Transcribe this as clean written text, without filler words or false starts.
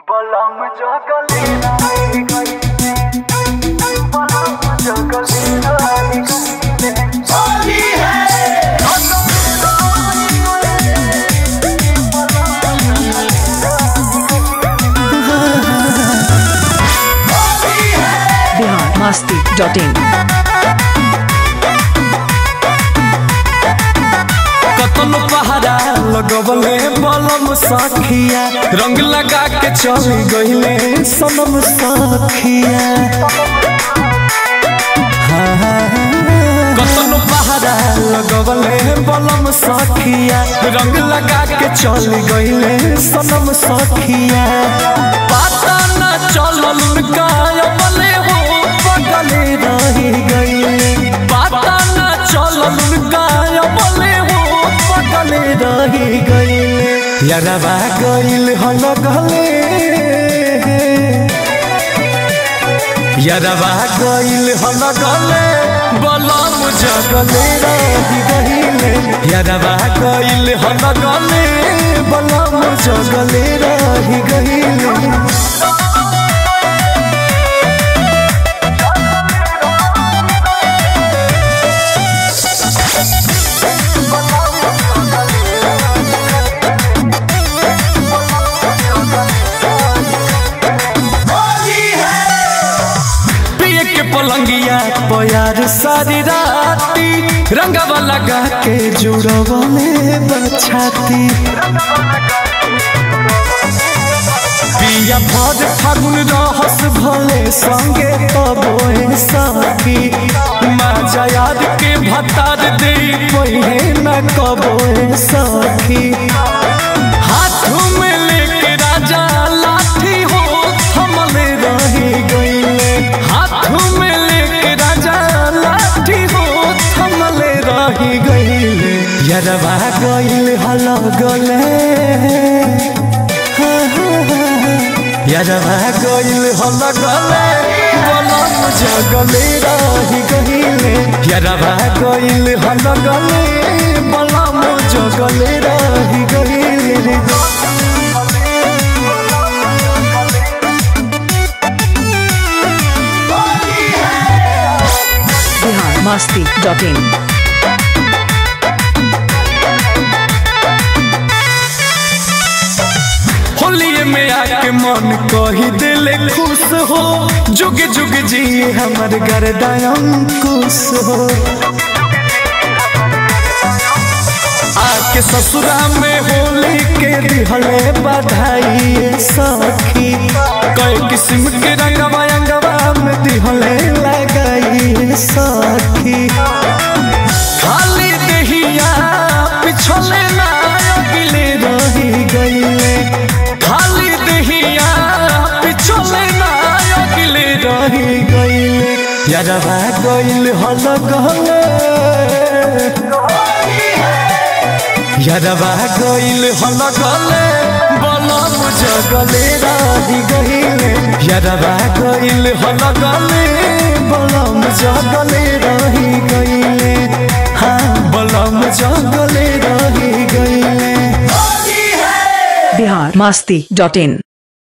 बलम जगलेना बलम जगलेना होली है biharmasti.in कतनो पहाड़ा लगवले बलम सखिया रंग लगा के चल गईले सनम सखिया कतनो पहाड़ा लगवले बलम सखिया रंग लगा के चल गईले सनम सखिया पता न चलल उनका अमले हो पगले रही गईले पता न चलल उनका अमले हो पगले रही गईले यारबा गईल हल गले यारबा गईल हल गले बलम जगले रही गईले यारबा गईल हल गले बलम जगले रही गईले पलंगिया प्यार सारी राती रंगवा लगा के जुड़वा में बछाती पिया भर फागुन रहस भले संगे तबोए साथी माजा याद के भतार दे पहे न कबोए साथी हाथों में लेके राजा लाठी हो हमले रही गईले हाथों में रही गईले यारबा गईल हल गले यारबा गईल हल गले बलम जगले रही गईले यारबा गईल हल गले बलम जगले रही गईले biharmasti.in होलिये में आके मन कही दिले खुश हो जुग जुग जी हमर गर्दन अंकुश हो आके ससुरा में होली के दिहले बधाई सखी कई किस्म के रंगवा अंगवा में दिहले लगाई सखी खाली दहिया पिछले ना अगले रही गईले खाली दहिया पिछले ना अगले रही गईले यारबा गईल हल गले यारबा गईल हल गले बलम जगले रही गईले यारबा गईल हल गले बलम जगले रही गईले हाँ बलम जगले रही गईले biharmasti.in